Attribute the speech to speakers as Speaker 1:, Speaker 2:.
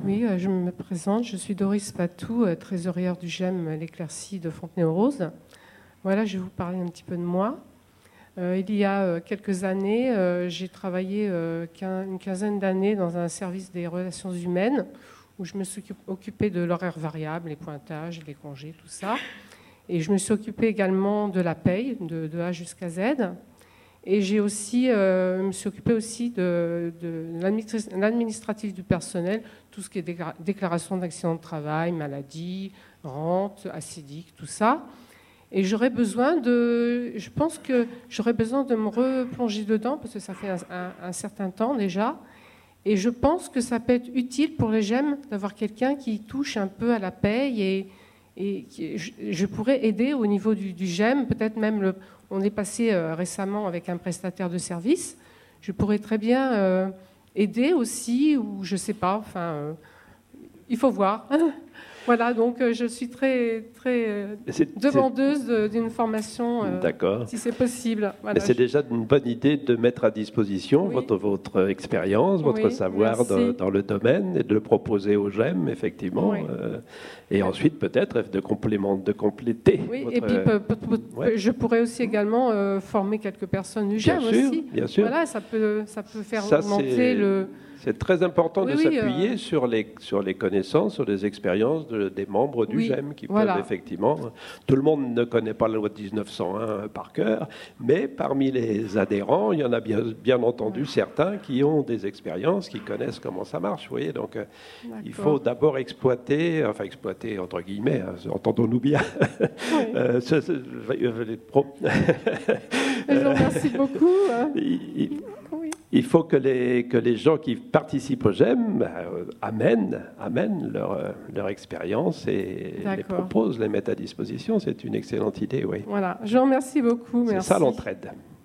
Speaker 1: Oui, je me présente. Je suis Doris Patou, trésorière du GEM L'Éclaircie de Fontenay-aux-Roses. Voilà, je vais vous parler un petit peu de moi. Il y a quelques années, j'ai travaillé une quinzaine d'années dans un service des relations humaines où je me suis occupée de l'horaire variable, les pointages, les congés, tout ça. Et je me suis occupée également de la paye, de A jusqu'à Z. Et j'ai aussi, me suis occupée aussi de l'administratif du personnel, tout ce qui est déclaration d'accident de travail, maladie, rente, acidique, tout ça. Et je pense que j'aurais besoin de me replonger dedans, parce que ça fait un certain temps déjà. Et je pense que ça peut être utile pour les GEM d'avoir quelqu'un qui touche un peu à la paye et je pourrais aider au niveau du GEM, peut-être même on est passé récemment avec un prestataire de service. Je pourrais très bien aider aussi, ou je ne sais pas, il faut voir. Voilà, donc je suis très demandeuse d'une formation, si c'est possible. Voilà,
Speaker 2: c'est déjà une bonne idée de mettre à disposition votre expérience, votre savoir dans le domaine et de le proposer aux GEM, effectivement. Oui. Et ensuite, peut-être, de compléter.
Speaker 1: Oui, et puis je pourrais aussi également former quelques personnes du GEM aussi.
Speaker 2: Bien sûr.
Speaker 1: Voilà, ça peut faire augmenter le...
Speaker 2: C'est très important de s'appuyer sur les connaissances, sur les expériences des membres du GEM qui peuvent effectivement... Tout le monde ne connaît pas la loi de 1901 par cœur, mais parmi les adhérents, il y en a bien entendu certains qui ont des expériences, qui connaissent comment ça marche. Vous voyez, donc il faut d'abord exploiter entre guillemets, entendons-nous bien.
Speaker 1: Oui. Je vous remercie beaucoup.
Speaker 2: Il faut que les gens qui participent au GEM amènent leur expérience et les proposent, les mettent à disposition. C'est une excellente idée, oui.
Speaker 1: Voilà, je vous remercie beaucoup.
Speaker 2: C'est ça l'entraide.